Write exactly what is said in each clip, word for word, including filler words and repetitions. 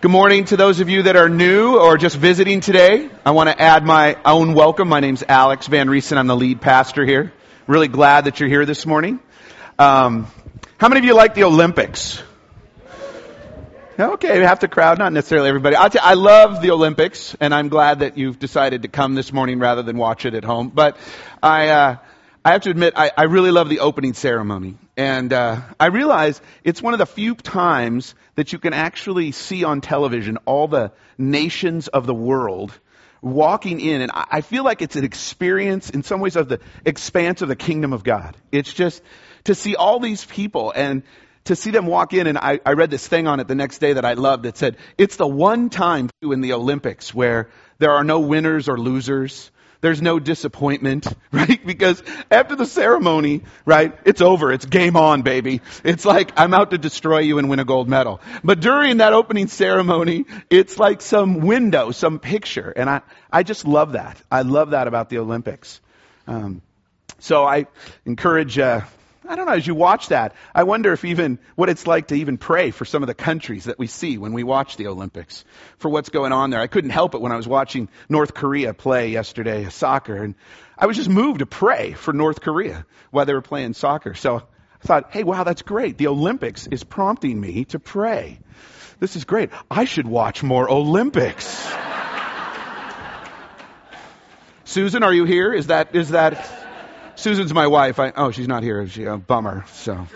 Good morning to those of you that are new or just visiting today. I want to add my own welcome. My name's Alex Van Riesen. I'm the lead pastor here. Really glad that you're here this morning. Um, how many of you like the Olympics? Okay, half the crowd, not necessarily everybody. I'll tell you, I love the Olympics, and I'm glad that you've decided to come this morning rather than watch it at home. But I, uh, I have to admit, I, I really love the opening ceremony. And uh, I realize it's one of the few times that you can actually see on television all the nations of the world walking in. And I feel like it's an experience in some ways of the expanse of the kingdom of God. It's just to see all these people and to see them walk in. And I, I read this thing on it the next day that I loved that said, it's the one time in the Olympics where there are no winners or losers. There's no disappointment, right? Because after the ceremony, right, it's over. It's game on, baby. It's like, I'm out to destroy you and win a gold medal. But during that opening ceremony, it's like some window, some picture. And I, I just love that. I love that about the Olympics. Um, so I encourage, uh, I don't know, as you watch that, I wonder if even what it's like to even pray for some of the countries that we see when we watch the Olympics, for what's going on there. I couldn't help it when I was watching North Korea play yesterday, soccer, and I was just moved to pray for North Korea while they were playing soccer. So I thought, hey, wow, that's great. The Olympics is prompting me to pray. This is great. I should watch more Olympics. Susan, are you here? Is that, is that... Susan's my wife. I, oh, she's not here. She, a bummer. So,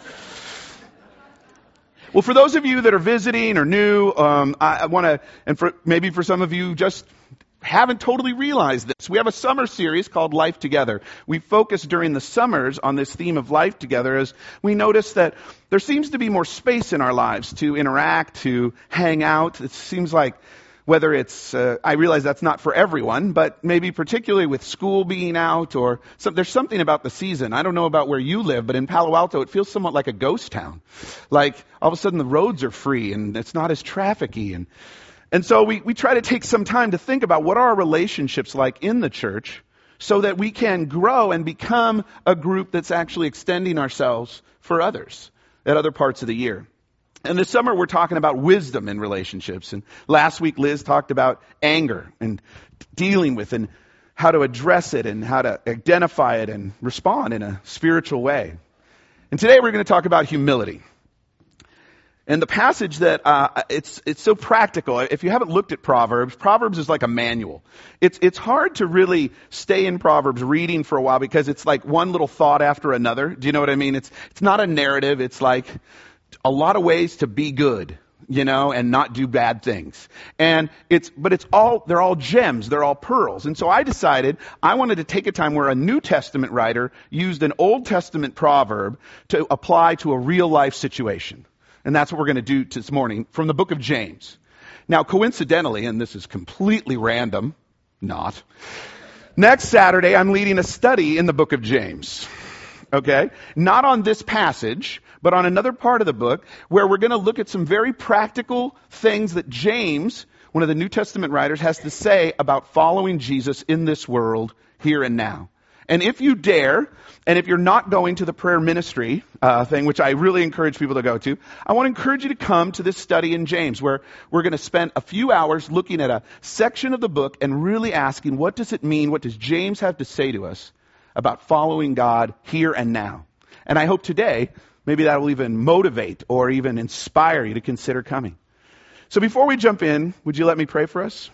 well, for those of you that are visiting or new, um, I, I want to, and for maybe for some of you just haven't totally realized this, we have a summer series called Life Together. We focus during the summers on this theme of life together as we notice that there seems to be more space in our lives to interact, to hang out. It seems like whether it's, uh, I realize that's not for everyone, but maybe particularly with school being out or some, there's something about the season. I don't know about where you live, but in Palo Alto, it feels somewhat like a ghost town. Like all of a sudden the roads are free and it's not as trafficy. And, and so we, we try to take some time to think about what are our relationships like in the church so that we can grow and become a group that's actually extending ourselves for others at other parts of the year. And this summer, we're talking about wisdom in relationships. And last week, Liz talked about anger and dealing with and how to address it and how to identify it and respond in a spiritual way. And today, we're going to talk about humility. And the passage that, uh, it's it's so practical. If you haven't looked at Proverbs, Proverbs is like a manual. It's it's hard to really stay in Proverbs reading for a while because it's like one little thought after another. Do you know what I mean? It's It's not a narrative. It's like a lot of ways to be good, you know, and not do bad things. And it's, but it's all, they're all gems, they're all pearls. And so I decided I wanted to take a time where a New Testament writer used an Old Testament proverb to apply to a real life situation. And that's what we're going to do this morning from the book of James. Now, coincidentally, and this is completely random, not, next Saturday I'm leading a study in the book of James. Okay? Not on this passage, but on another part of the book where we're going to look at some very practical things that James, one of the New Testament writers, has to say about following Jesus in this world here and now. And if you dare, and if you're not going to the prayer ministry uh, thing, which I really encourage people to go to, I want to encourage you to come to this study in James where we're going to spend a few hours looking at a section of the book and really asking, what does it mean? What does James have to say to us about following God here and now? And I hope today, maybe that will even motivate or even inspire you to consider coming. So before we jump in, would you let me pray for us?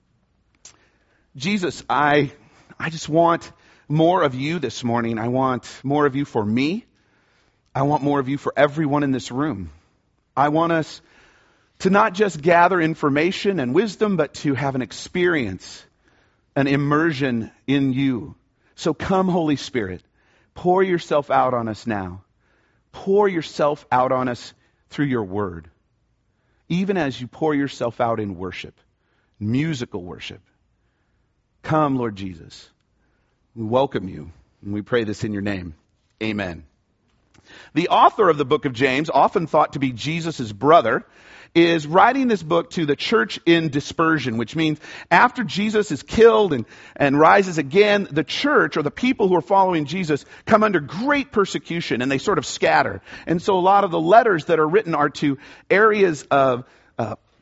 Jesus, I, I just want more of you this morning. I want more of you for me. I want more of you for everyone in this room. I want us to not just gather information and wisdom, but to have an experience, an immersion in you. So come, Holy Spirit, pour yourself out on us now. Pour yourself out on us through your word. Even as you pour yourself out in worship, musical worship. Come, Lord Jesus. We welcome you, and we pray this in your name. Amen. The author of the book of James, often thought to be Jesus' brother, is writing this book to the church in dispersion, which means after Jesus is killed and, and rises again, the church or the people who are following Jesus come under great persecution and they sort of scatter. And so a lot of the letters that are written are to areas of uh,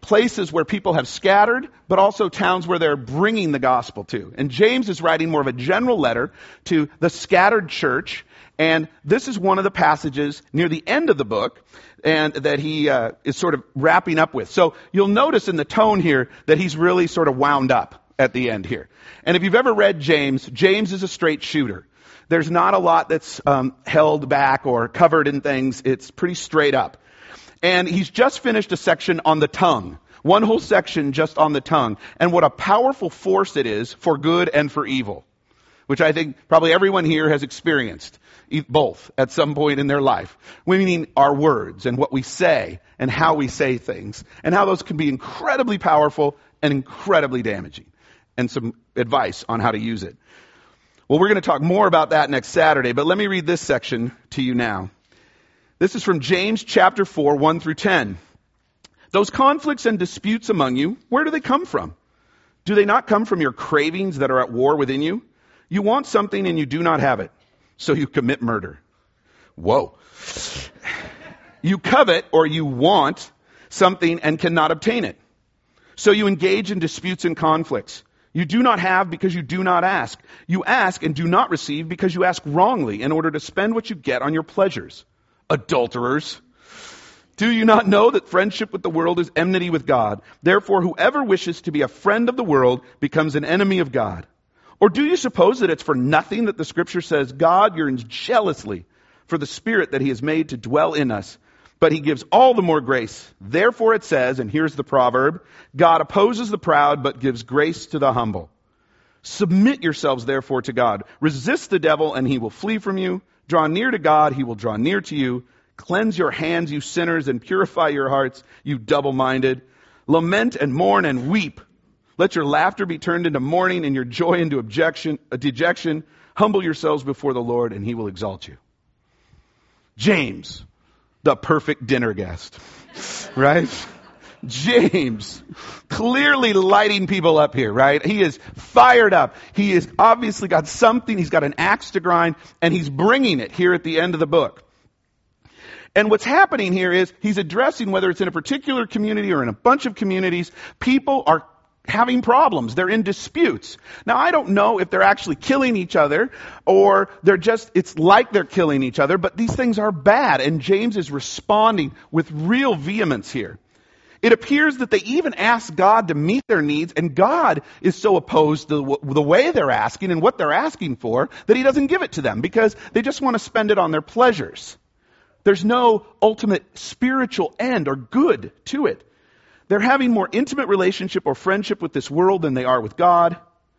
places where people have scattered, but also towns where they're bringing the gospel to. And James is writing more of a general letter to the scattered church, and this is one of the passages near the end of the book, and that he uh, is sort of wrapping up with. So you'll notice in the tone here that he's really sort of wound up at the end here. And if you've ever read James, James is a straight shooter. There's not a lot that's um, held back or covered in things. It's pretty straight up. And he's just finished a section on the tongue. One whole section just on the tongue. And what a powerful force it is for good and for evil. Which I think probably everyone here has experienced. Both at some point in their life. We mean our words and what we say and how we say things. And how those can be incredibly powerful and incredibly damaging. And some advice on how to use it. Well, we're going to talk more about that next Saturday. But let me read this section to you now. This is from James chapter four, one through ten. Those conflicts and disputes among you, where do they come from? Do they not come from your cravings that are at war within you? You want something and you do not have it. So you commit murder. Whoa. You covet or you want something and cannot obtain it. So you engage in disputes and conflicts. You do not have because you do not ask. You ask and do not receive because you ask wrongly in order to spend what you get on your pleasures. Adulterers. Do you not know that friendship with the world is enmity with God? Therefore, whoever wishes to be a friend of the world becomes an enemy of God. Or do you suppose that it's for nothing that the scripture says, God yearns jealously for the Spirit that he has made to dwell in us, but he gives all the more grace. Therefore it says, and here's the proverb, God opposes the proud, but gives grace to the humble. Submit yourselves therefore to God. Resist the devil and he will flee from you. Draw near to God, he will draw near to you. Cleanse your hands, you sinners, and purify your hearts, you double-minded. Lament and mourn and weep. Let your laughter be turned into mourning and your joy into objection, a dejection. Humble yourselves before the Lord and he will exalt you. James, the perfect dinner guest, right? James, clearly lighting people up here, right? He is fired up. He has obviously got something. He's got an axe to grind and he's bringing it here at the end of the book. And what's happening here is he's addressing, whether it's in a particular community or in a bunch of communities, people are having problems. They're in disputes. Now, I don't know if they're actually killing each other or they're just, it's like they're killing each other, but these things are bad. And James is responding with real vehemence here. It appears that they even ask God to meet their needs, and God is so opposed to the way they're asking and what they're asking for that he doesn't give it to them because they just want to spend it on their pleasures. There's no ultimate spiritual end or good to it. They're having more intimate relationship or friendship with this world than they are with God.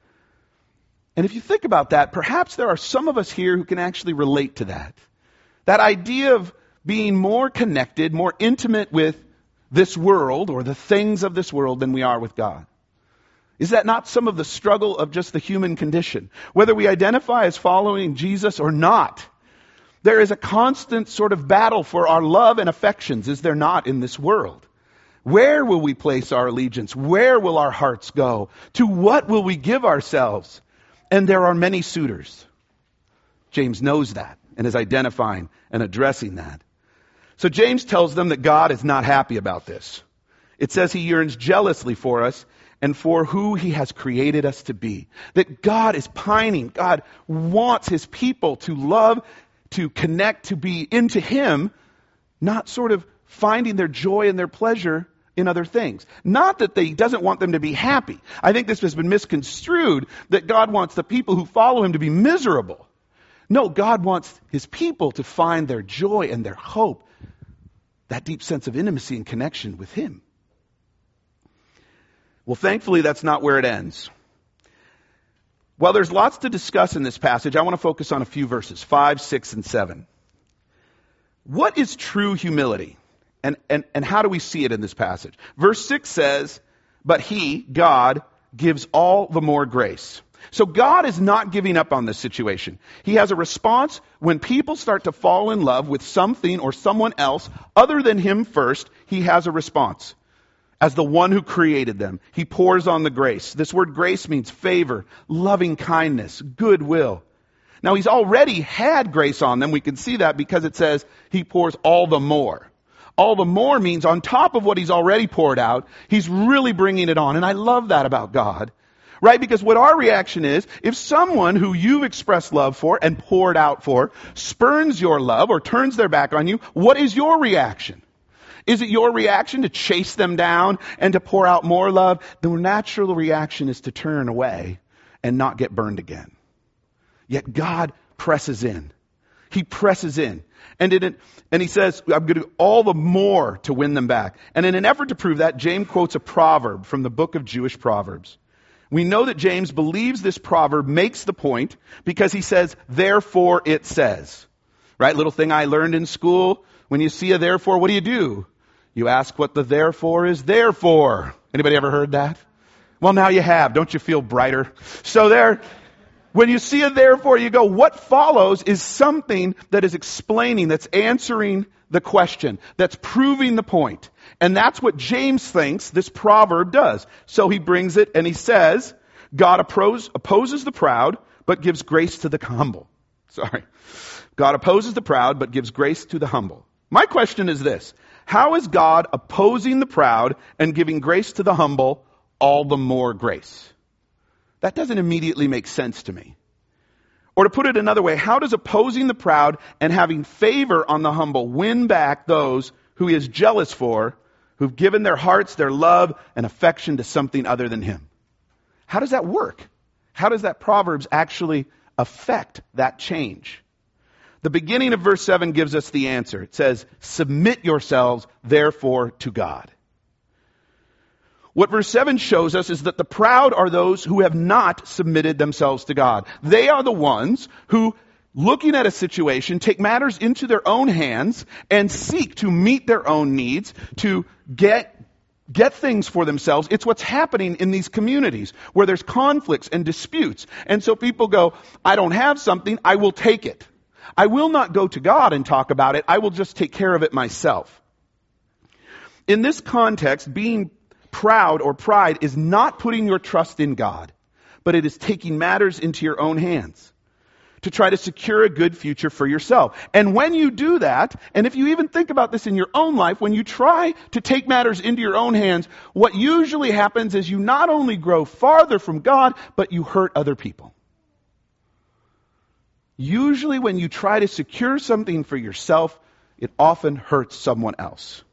And if you think about that, perhaps there are some of us here who can actually relate to that. That idea of being more connected, more intimate with this world or the things of this world than we are with God. Is that not some of the struggle of just the human condition? Whether we identify as following Jesus or not, there is a constant sort of battle for our love and affections, is there not, in this world? Where will we place our allegiance? Where will our hearts go? To what will we give ourselves? And there are many suitors. James knows that and is identifying and addressing that. So James tells them that God is not happy about this. It says he yearns jealously for us and for who he has created us to be. That God is pining. God wants his people to love, to connect, to be into him, not sort of finding their joy and their pleasure in other things. Not that he doesn't want them to be happy. I think this has been misconstrued that God wants the people who follow him to be miserable. No, God wants his people to find their joy and their hope, that deep sense of intimacy and connection with him. Well, thankfully, that's not where it ends. Well, there's lots to discuss in this passage. I want to focus on a few verses, five, six, and seven. What is true humility? And, and, and how do we see it in this passage? Verse six says, but he, God, gives all the more grace. So God is not giving up on this situation. He has a response when people start to fall in love with something or someone else other than him first. He has a response. As the one who created them, he pours on the grace. This word grace means favor, loving kindness, goodwill. Now he's already had grace on them. We can see that because it says he pours all the more. All the more means on top of what he's already poured out, he's really bringing it on. And I love that about God. Right? Because what our reaction is, if someone who you've expressed love for and poured out for spurns your love or turns their back on you, what is your reaction? Is it your reaction to chase them down and to pour out more love? The natural reaction is to turn away and not get burned again. Yet God presses in. He presses in. And, it, and he says, I'm going to do all the more to win them back. And in an effort to prove that, James quotes a proverb from the book of Jewish Proverbs. We know that James believes this proverb makes the point because he says, therefore it says. Right? Little thing I learned in school. When you see a therefore, what do you do? You ask what the therefore is there for. Anybody ever heard that? Well, now you have. Don't you feel brighter? So there, when you see a therefore, you go, what follows is something that is explaining, that's answering the question, that's proving the point. And that's what James thinks this proverb does. So he brings it and he says, God oppose, opposes the proud, but gives grace to the humble. Sorry. God opposes the proud, but gives grace to the humble. My question is this. How is God opposing the proud and giving grace to the humble all the more grace? That doesn't immediately make sense to me. Or to put it another way, how does opposing the proud and having favor on the humble win back those who he is jealous for, who've given their hearts, their love, and affection to something other than him? How does that work? How does that Proverbs actually affect that change? The beginning of verse seven gives us the answer. It says, submit yourselves, therefore, to God. What verse seven shows us is that the proud are those who have not submitted themselves to God. They are the ones who, looking at a situation, take matters into their own hands and seek to meet their own needs, to get get things for themselves. It's what's happening in these communities where there's conflicts and disputes. And so people go, I don't have something, I will take it. I will not go to God and talk about it. I will just take care of it myself. In this context, being proud or pride is not putting your trust in God, but it is taking matters into your own hands to try to secure a good future for yourself. And when you do that, and if you even think about this in your own life, when you try to take matters into your own hands, what usually happens is you not only grow farther from God, but you hurt other people. Usually when you try to secure something for yourself, it often hurts someone else.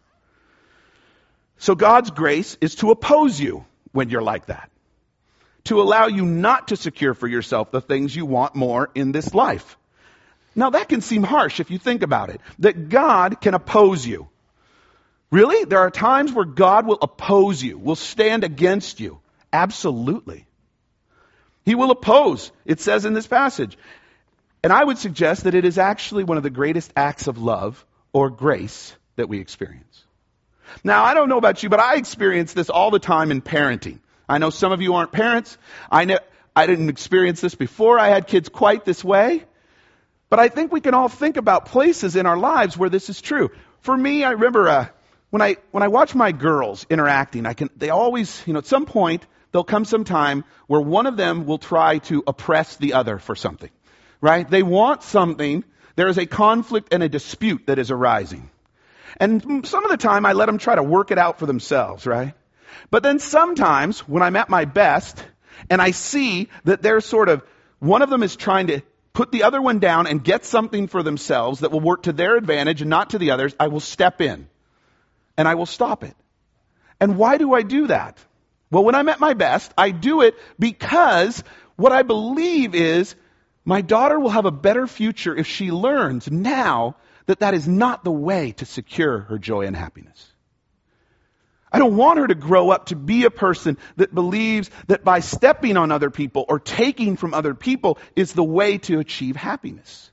So God's grace is to oppose you when you're like that. To allow you not to secure for yourself the things you want more in this life. Now that can seem harsh if you think about it. That God can oppose you. Really? There are times where God will oppose you, will stand against you. Absolutely. He will oppose, it says in this passage. And I would suggest that it is actually one of the greatest acts of love or grace that we experience. Now, I don't know about you, but I experience this all the time in parenting. I know some of you aren't parents. I know I didn't experience this before I had kids quite this way. But I think we can all think about places in our lives where this is true. For me, I remember uh, when I when I watch my girls interacting, I can they always, you know, at some point, there'll come some time where one of them will try to oppress the other for something. Right? They want something. There is a conflict and a dispute that is arising. And some of the time I let them try to work it out for themselves, right? But then sometimes when I'm at my best and I see that they're sort of, one of them is trying to put the other one down and get something for themselves that will work to their advantage and not to the others, I will step in and I will stop it. And why do I do that? Well, when I'm at my best, I do it because what I believe is my daughter will have a better future if she learns now that that is not the way to secure her joy and happiness. I don't want her to grow up to be a person that believes that by stepping on other people or taking from other people is the way to achieve happiness.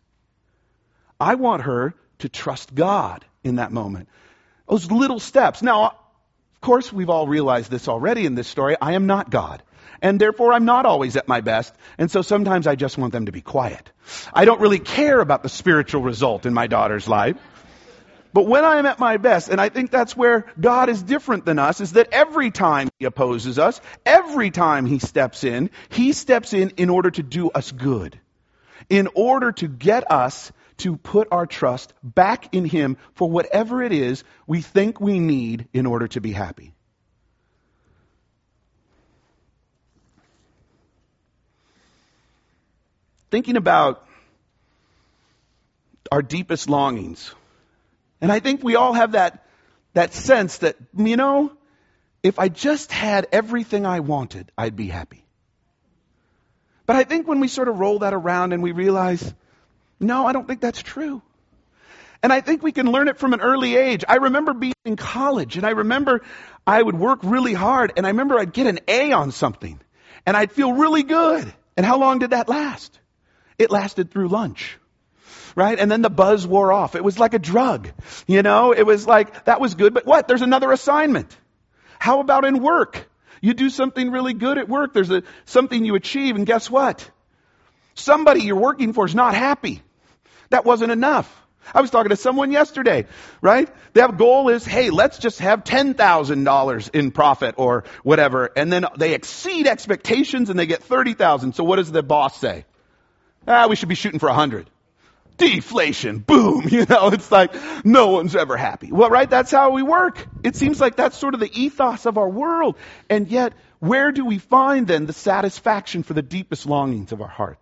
I want her to trust God in that moment. Those little steps. Now, of course, we've all realized this already in this story. I am not God. And therefore, I'm not always at my best. And so sometimes I just want them to be quiet. I don't really care about the spiritual result in my daughter's life. But when I am at my best, and I think that's where God is different than us, is that every time He opposes us, every time He steps in, He steps in in order to do us good. In order to get us to put our trust back in Him for whatever it is we think we need in order to be happy. Thinking about our deepest longings. And I think we all have that, that sense that, you know, if I just had everything I wanted, I'd be happy. But I think when we sort of roll that around and we realize, no, I don't think that's true. And I think we can learn it from an early age. I remember being in college, and I remember I would work really hard, and I remember I'd get an A on something, and I'd feel really good. And how long did that last? It lasted through lunch. Right? And then the buzz wore off. It was like a drug. You know, it was like, that was good, but what? There's another assignment. How about in work? You do something really good at work. There's a, something you achieve, and guess what? Somebody you're working for is not happy. That wasn't enough. I was talking to someone yesterday, right? Their goal is, hey, let's just have ten thousand dollars in profit or whatever. And then they exceed expectations and they get thirty thousand dollars. So what does the boss say? Ah, we should be shooting for one hundred. Deflation, boom, you know, it's like no one's ever happy. Well, right, that's how we work. It seems like that's sort of the ethos of our world. And yet, where do we find then the satisfaction for the deepest longings of our heart?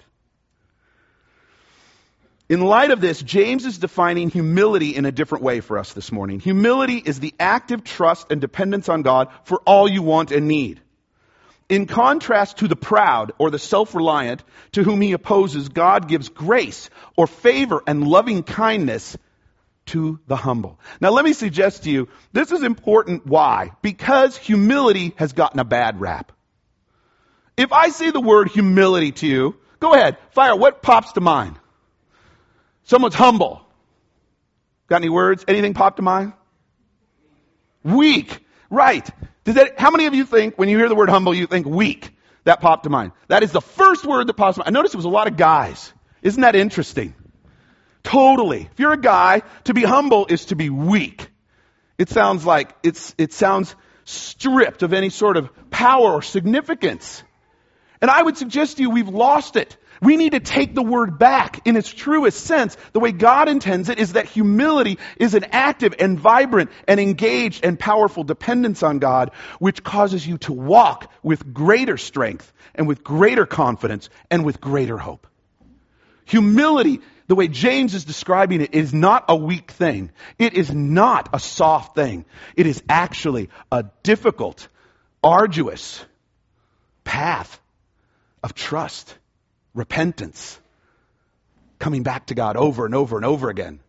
In light of this, James is defining humility in a different way for us this morning. Humility is the active trust and dependence on God for all you want and need. In contrast to the proud or the self-reliant to whom he opposes, God gives grace or favor and loving kindness to the humble. Now let me suggest to you, this is important. Why? Because humility has gotten a bad rap. If I say the word humility to you, go ahead, fire, what pops to mind? Someone's humble. Got any words? Anything pop to mind? Weak. Right. Does that, how many of you think, when you hear the word humble, you think weak? That popped to mind. That is the first word that pops to mind. I noticed it was a lot of guys. Isn't that interesting? Totally. If you're a guy, to be humble is to be weak. It sounds like, it's, it sounds stripped of any sort of power or significance. And I would suggest to you, we've lost it. We need to take the word back in its truest sense. The way God intends it is that humility is an active and vibrant and engaged and powerful dependence on God, which causes you to walk with greater strength and with greater confidence and with greater hope. Humility, the way James is describing it, is not a weak thing. It is not a soft thing. It is actually a difficult, arduous path of trust. Repentance, coming back to God over and over and over again.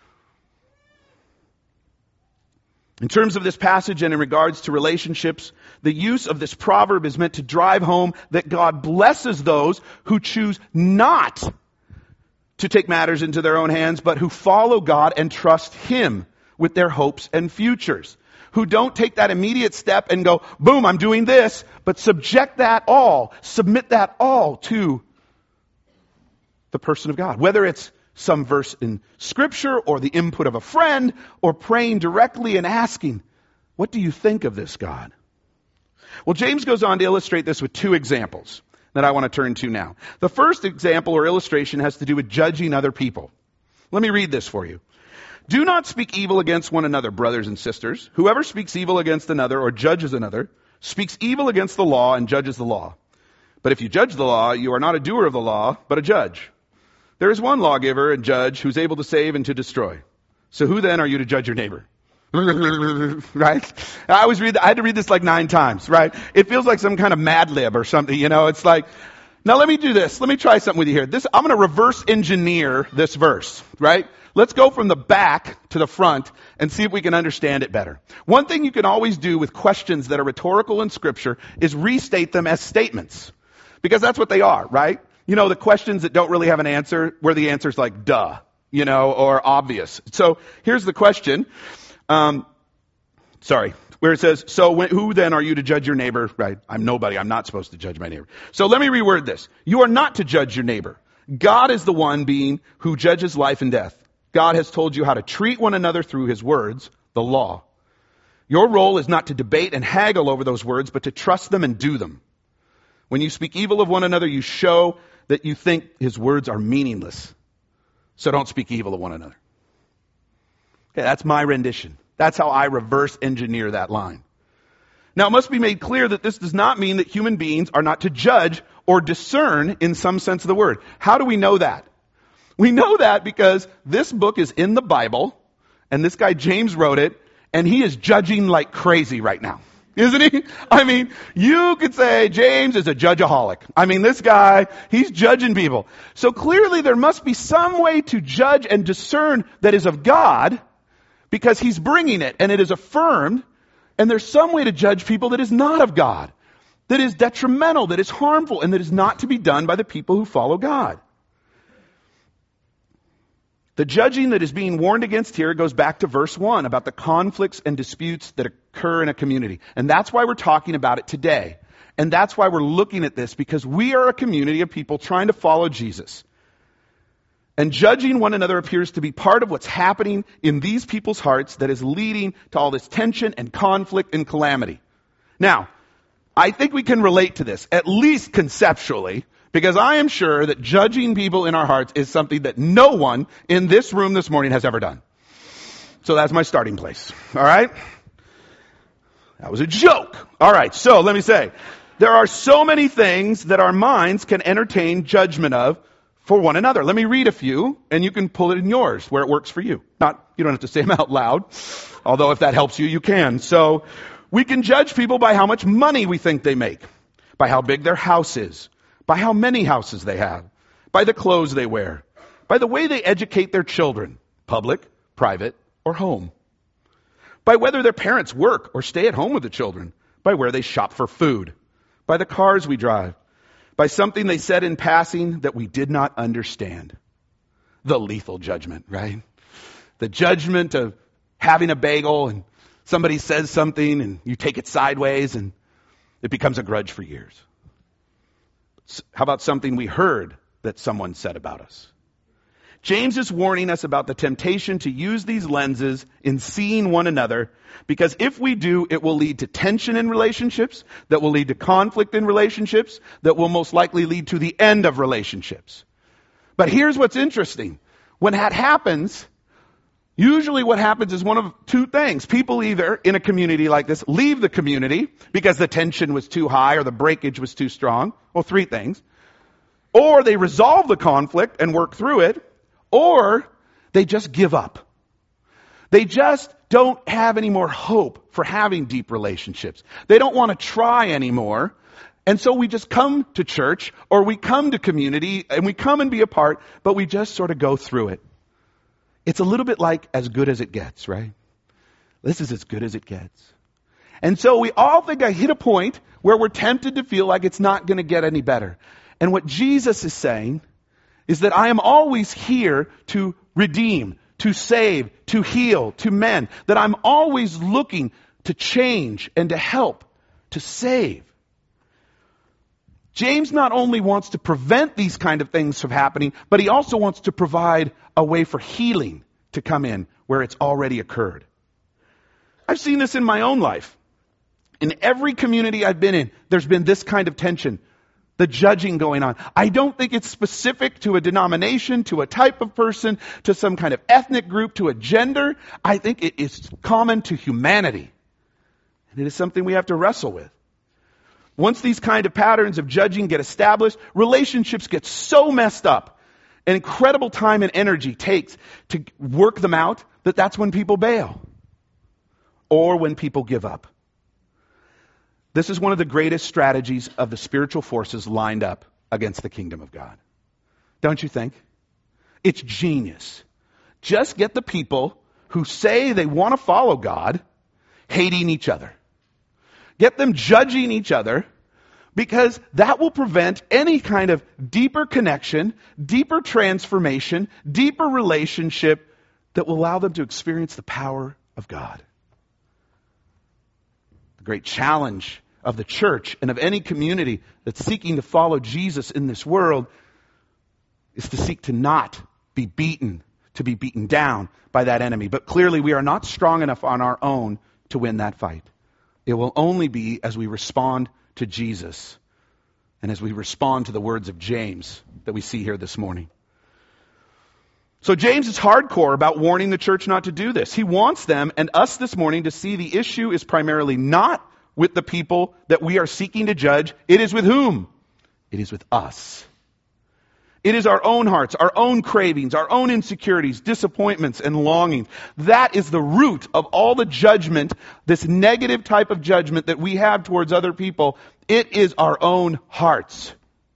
In terms of this passage and in regards to relationships, the use of this proverb is meant to drive home that God blesses those who choose not to take matters into their own hands, but who follow God and trust Him with their hopes and futures. Who don't take that immediate step and go, boom, I'm doing this, but subject that all, submit that all to the person of God. Whether it's some verse in Scripture or the input of a friend or praying directly and asking, what do you think of this, God? Well, James goes on to illustrate this with two examples that I want to turn to now. The first example or illustration has to do with judging other people. Let me read this for you. Do not speak evil against one another, brothers and sisters. Whoever speaks evil against another or judges another speaks evil against the law and judges the law. But if you judge the law, you are not a doer of the law, but a judge. There is one lawgiver and judge who's able to save and to destroy. So who then are you to judge your neighbor? Right? I always read, I had to read this like nine times, right? It feels like some kind of Mad Lib or something, you know, it's like, now let me do this. Let me try something with you here. This, I'm going to reverse engineer this verse, right? Let's go from the back to the front and see if we can understand it better. One thing you can always do with questions that are rhetorical in Scripture is restate them as statements. Because that's what they are, right? You know, the questions that don't really have an answer, where the answer's like, duh, you know, or obvious. So here's the question. Um, sorry, where it says, so when, who then are you to judge your neighbor? Right, I'm nobody. I'm not supposed to judge my neighbor. So let me reword this. You are not to judge your neighbor. God is the one being who judges life and death. God has told you how to treat one another through His words, the law. Your role is not to debate and haggle over those words, but to trust them and do them. When you speak evil of one another, you show that you think His words are meaningless. So don't speak evil of one another. Okay, that's my rendition. That's how I reverse engineer that line. Now, it must be made clear that this does not mean that human beings are not to judge or discern in some sense of the word. How do we know that? We know that because this book is in the Bible, and this guy James wrote it, and he is judging like crazy right now. Isn't he? I mean, you could say James is a judgeaholic. I mean, this guy, he's judging people. So clearly there must be some way to judge and discern that is of God, because he's bringing it and it is affirmed. And there's some way to judge people that is not of God, that is detrimental, that is harmful, and that is not to be done by the people who follow God. The judging that is being warned against here goes back to verse one about the conflicts and disputes that occur in a community. And that's why we're talking about it today. And that's why we're looking at this, because we are a community of people trying to follow Jesus. And judging one another appears to be part of what's happening in these people's hearts that is leading to all this tension and conflict and calamity. Now, I think we can relate to this, at least conceptually, because I am sure that judging people in our hearts is something that no one in this room this morning has ever done. So that's my starting place. All right? That was a joke. All right, so let me say, there are so many things that our minds can entertain judgment of for one another. Let me read a few, and you can pull it in yours where it works for you. Not, you don't have to say them out loud, although if that helps you, you can. So, we can judge people by how much money we think they make, by how big their house is, by how many houses they have, by the clothes they wear, by the way they educate their children, public, private, or home, by whether their parents work or stay at home with the children, by where they shop for food, by the cars we drive, by something they said in passing that we did not understand. The lethal judgment, right? The judgment of having a bagel and somebody says something and you take it sideways and it becomes a grudge for years. How about something we heard that someone said about us? James is warning us about the temptation to use these lenses in seeing one another, because if we do, it will lead to tension in relationships, that will lead to conflict in relationships, that will most likely lead to the end of relationships. But here's what's interesting. When that happens, usually what happens is one of two things. People either, in a community like this, leave the community because the tension was too high or the breakage was too strong. Well, three things. Or they resolve the conflict and work through it. Or they just give up. They just don't have any more hope for having deep relationships. They don't want to try anymore. And so we just come to church or we come to community and we come and be a part, but we just sort of go through it. It's a little bit like as good as it gets, right? This is as good as it gets. And so we all think I hit a point where we're tempted to feel like it's not going to get any better. And what Jesus is saying is that I am always here to redeem, to save, to heal, to mend. That I'm always looking to change and to help, to save. James not only wants to prevent these kind of things from happening, but he also wants to provide a way for healing to come in where it's already occurred. I've seen this in my own life. In every community I've been in, there's been this kind of tension. The judging going on. I don't think it's specific to a denomination, to a type of person, to some kind of ethnic group, to a gender. I think it is common to humanity. And it is something we have to wrestle with. Once these kind of patterns of judging get established, relationships get so messed up. An incredible time and energy takes to work them out that that's when people bail. Or when people give up. This is one of the greatest strategies of the spiritual forces lined up against the kingdom of God. Don't you think? It's genius. Just get the people who say they want to follow God hating each other. Get them judging each other, because that will prevent any kind of deeper connection, deeper transformation, deeper relationship that will allow them to experience the power of God. The great challenge of the church and of any community that's seeking to follow Jesus in this world is to seek to not be beaten, to be beaten down by that enemy. But clearly we are not strong enough on our own to win that fight. It will only be as we respond to Jesus and as we respond to the words of James that we see here this morning. So James is hardcore about warning the church not to do this. He wants them and us this morning to see the issue is primarily not with the people that we are seeking to judge. It is with whom? It is with us. It is our own hearts, our own cravings, our own insecurities, disappointments, and longings. That is the root of all the judgment, this negative type of judgment that we have towards other people. It is our own hearts.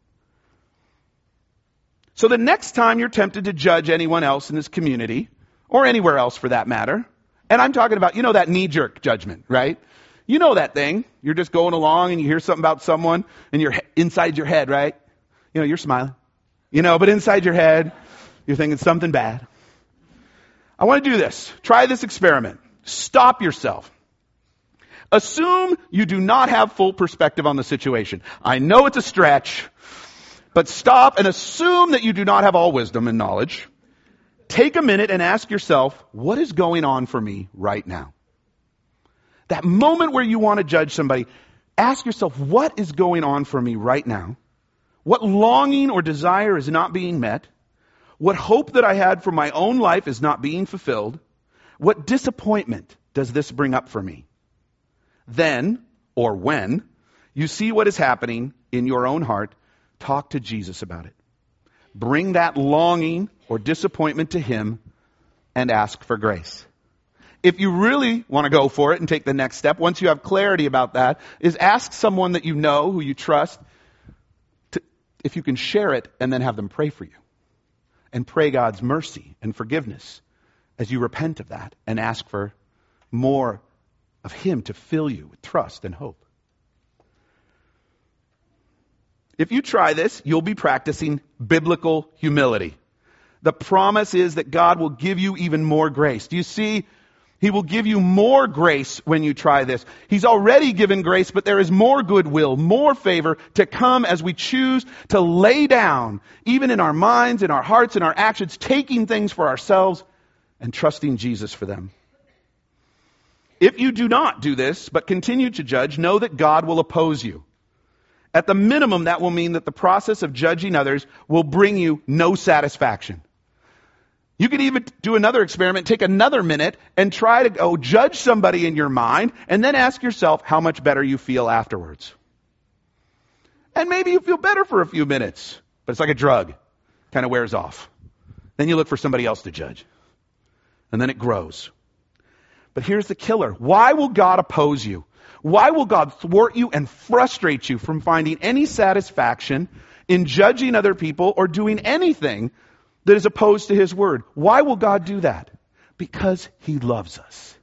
So the next time you're tempted to judge anyone else in this community, or anywhere else for that matter, and I'm talking about, you know, that knee-jerk judgment, right? You know that thing. You're just going along and you hear something about someone and you're inside your head, right? You know, you're smiling. You know, but inside your head, you're thinking something bad. I want to do this. Try this experiment. Stop yourself. Assume you do not have full perspective on the situation. I know it's a stretch. But stop and assume that you do not have all wisdom and knowledge. Take a minute and ask yourself, what is going on for me right now? That moment where you want to judge somebody, ask yourself, what is going on for me right now? What longing or desire is not being met? What hope that I had for my own life is not being fulfilled? What disappointment does this bring up for me? Then, or when, you see what is happening in your own heart, talk to Jesus about it. Bring that longing or disappointment to Him and ask for grace. If you really want to go for it and take the next step, once you have clarity about that, is ask someone that you know, who you trust, to, if you can share it and then have them pray for you. And pray God's mercy and forgiveness as you repent of that and ask for more of Him to fill you with trust and hope. If you try this, you'll be practicing biblical humility. The promise is that God will give you even more grace. Do you see? He will give you more grace when you try this. He's already given grace, but there is more goodwill, more favor to come as we choose to lay down, even in our minds, in our hearts, in our actions, taking things for ourselves and trusting Jesus for them. If you do not do this, but continue to judge, know that God will oppose you. At the minimum, that will mean that the process of judging others will bring you no satisfaction. You could even do another experiment, take another minute and try to go judge somebody in your mind and then ask yourself how much better you feel afterwards. And maybe you feel better for a few minutes, but it's like a drug. Kind of wears off. Then you look for somebody else to judge. And then it grows. But here's the killer. Why will God oppose you? Why will God thwart you and frustrate you from finding any satisfaction in judging other people or doing anything that is opposed to His Word? Why will God do that? Because He loves us.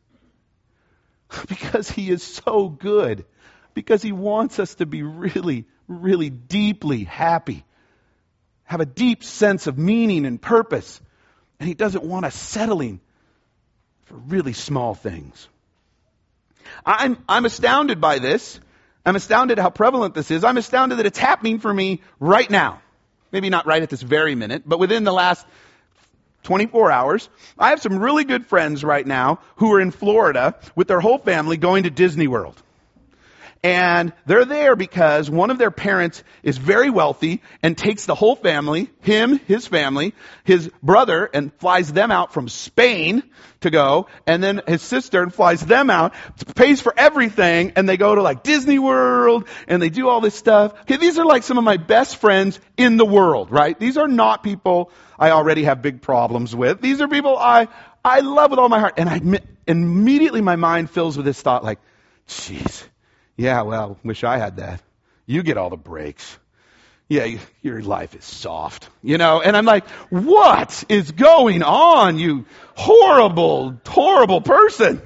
Because He is so good. Because He wants us to be really, really deeply happy. Have a deep sense of meaning and purpose. And He doesn't want us settling for really small things. I'm, I'm astounded by this. I'm astounded how prevalent this is. I'm astounded that it's happening for me right now. Maybe not right at this very minute, but within the last twenty-four hours. I have some really good friends right now who are in Florida with their whole family going to Disney World. And they're there because one of their parents is very wealthy and takes the whole family, him, his family, his brother, and flies them out from Spain to go. And then his sister and flies them out, pays for everything, and they go to like Disney World and they do all this stuff. Okay, these are like some of my best friends in the world, right? These are not people I already have big problems with. These are people I, I love with all my heart. And I immediately my mind fills with this thought like, jeez. Yeah, well, wish I had that. You get all the breaks. Yeah, you, your life is soft. You know, and I'm like, what is going on, you horrible, horrible person?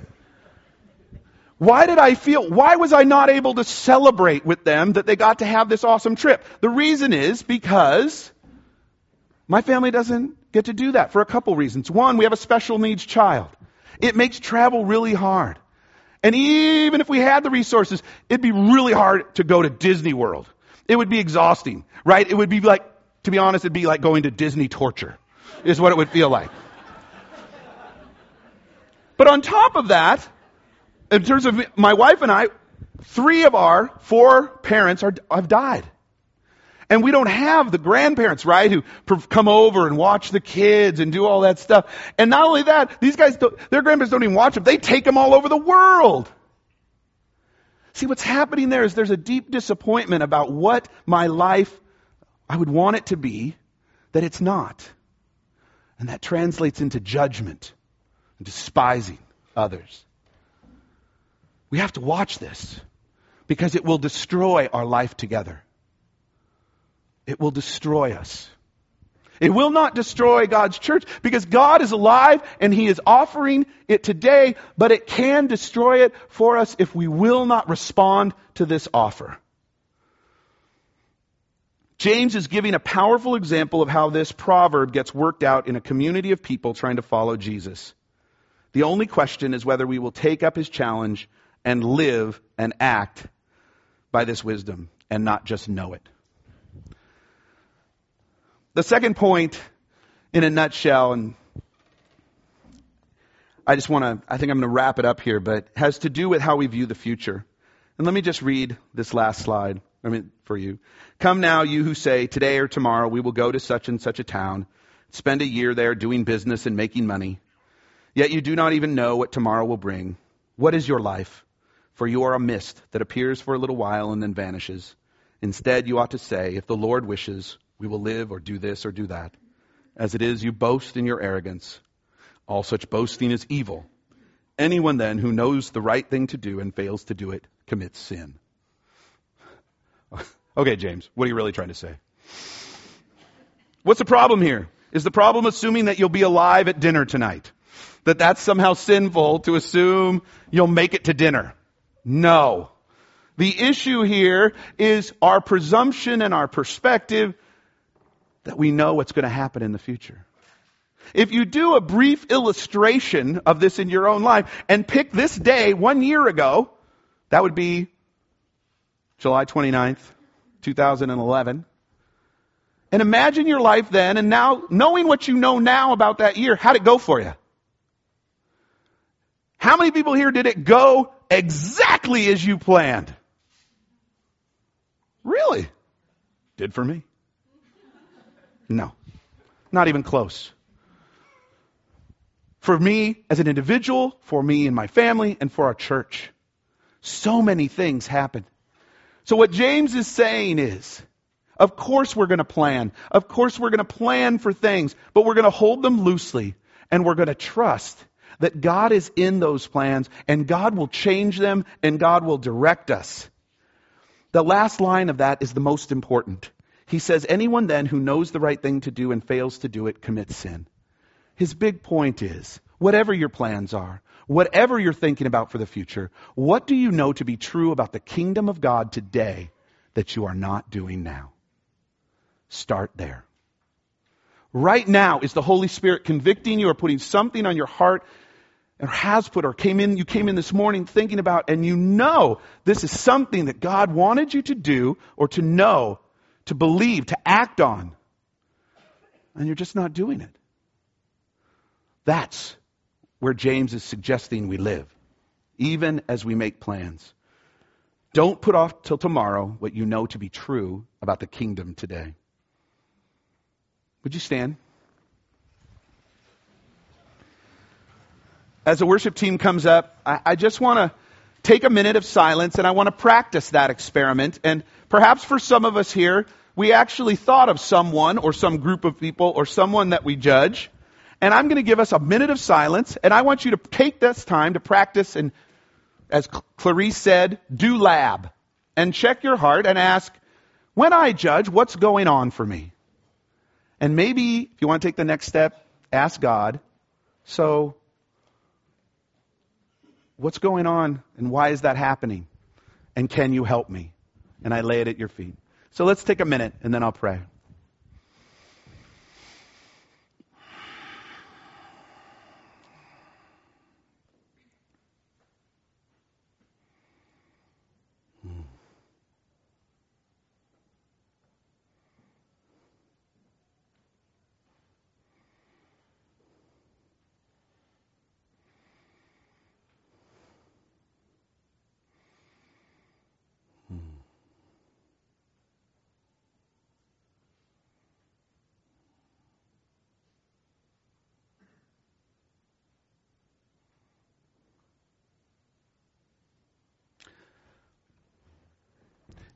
Why did I feel, why was I not able to celebrate with them that they got to have this awesome trip? The reason is because my family doesn't get to do that for a couple reasons. One, we have a special needs child. It makes travel really hard. And even if we had the resources, it'd be really hard to go to Disney World. It would be exhausting, right? It would be like, to be honest, it'd be like going to Disney torture, is what it would feel like. But on top of that, in terms of my wife and I, three of our four parents are, have died. And we don't have the grandparents, right, who pr- come over and watch the kids and do all that stuff. And not only that, these guys, don't, their grandparents don't even watch them. They take them all over the world. See, what's happening there is there's a deep disappointment about what my life, I would want it to be, that it's not. And that translates into judgment and despising others. We have to watch this because it will destroy our life together. It will destroy us. It will not destroy God's church because God is alive and He is offering it today, but it can destroy it for us if we will not respond to this offer. James is giving a powerful example of how this proverb gets worked out in a community of people trying to follow Jesus. The only question is whether we will take up His challenge and live and act by this wisdom and not just know it. The second point, in a nutshell, and I just want to, I think I'm going to wrap it up here, but has to do with how we view the future. And let me just read this last slide, I mean, for you. Come now, you who say, today or tomorrow we will go to such and such a town, spend a year there doing business and making money. Yet you do not even know what tomorrow will bring. What is your life? For you are a mist that appears for a little while and then vanishes. Instead, you ought to say, if the Lord wishes, we will live or do this or do that. As it is, you boast in your arrogance. All such boasting is evil. Anyone then who knows the right thing to do and fails to do it commits sin. Okay, James, what are you really trying to say? What's the problem here? Is the problem assuming that you'll be alive at dinner tonight? That that's somehow sinful to assume you'll make it to dinner? No. The issue here is our presumption and our perspective that we know what's going to happen in the future. If you do a brief illustration of this in your own life and pick this day one year ago, that would be July twenty-ninth, two thousand eleven. And imagine your life then, and now, knowing what you know now about that year, how'd it go for you? How many people here did it go exactly as you planned? Really? Did for me? No. Not even close. For me as an individual, for me and my family, and for our church. So many things happened. So what James is saying is, of course we're going to plan. Of course we're going to plan for things, but we're going to hold them loosely, and we're going to trust that God is in those plans, and God will change them, and God will direct us. The last line of that is the most important. He says, anyone then who knows the right thing to do and fails to do it commits sin. His big point is, whatever your plans are, whatever you're thinking about for the future, what do you know to be true about the kingdom of God today that you are not doing now? Start there. Right now, is the Holy Spirit convicting you or putting something on your heart, or has put, or came in, you came in this morning thinking about, and you know this is something that God wanted you to do or to know, to believe, to act on, and you're just not doing it? That's where James is suggesting we live, even as we make plans. Don't put off till tomorrow what you know to be true about the kingdom today. Would you stand? As the worship team comes up, I, I just want to take a minute of silence, and I want to practice that experiment. And perhaps for some of us here, we actually thought of someone or some group of people or someone that we judge. And I'm going to give us a minute of silence, and I want you to take this time to practice and, as Clarice said, do lab. And check your heart and ask, when I judge, what's going on for me? And maybe, if you want to take the next step, ask God, so what's going on and why is that happening? And can you help me? And I lay it at your feet. So let's take a minute and then I'll pray.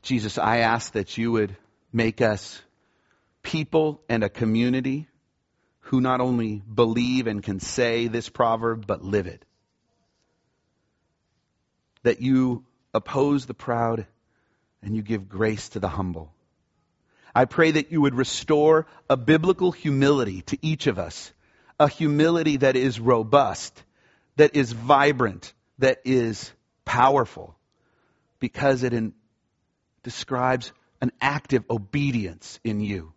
Jesus, I ask that you would make us people and a community who not only believe and can say this proverb, but live it. That you oppose the proud and you give grace to the humble. I pray that you would restore a biblical humility to each of us, a humility that is robust, that is vibrant, that is powerful, because it in, describes an active obedience in you.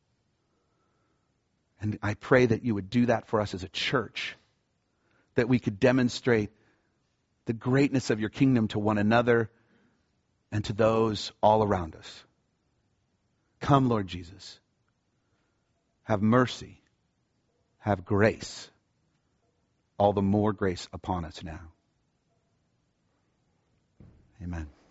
And I pray that you would do that for us as a church, that we could demonstrate the greatness of your kingdom to one another and to those all around us. Come, Lord Jesus. Have mercy. Have grace. All the more grace upon us now. Amen.